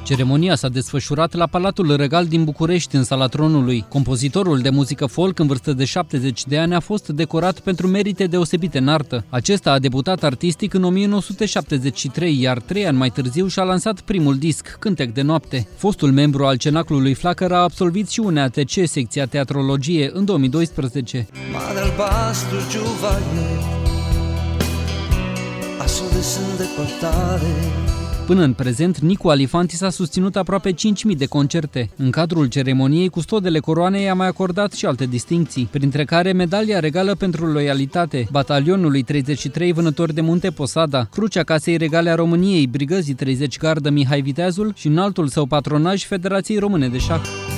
Ceremonia s-a desfășurat la Palatul Regal din București, în Sala Tronului. Compozitorul de muzică folk, în vârstă de 70 de ani, a fost decorat pentru merite deosebite în artă. Acesta a debutat artistic în 1973, iar 3 ani mai târziu și-a lansat primul disc, Cântec de noapte. Fostul membru al Cenaclului Flacăra a absolvit și un ATC, secția Teatrologie, în 2012. Până în prezent, Nicu Alifantis a susținut aproape 5.000 de concerte. În cadrul ceremoniei, custodele coroanei a mai acordat și alte distincții, printre care medalia regală pentru loialitate, batalionului 33 Vânători de Munte Posada, Crucea Casei Regale a României, Brigăzii 30 Gardă Mihai Viteazul și înaltul său patronaj Federației Române de Șah.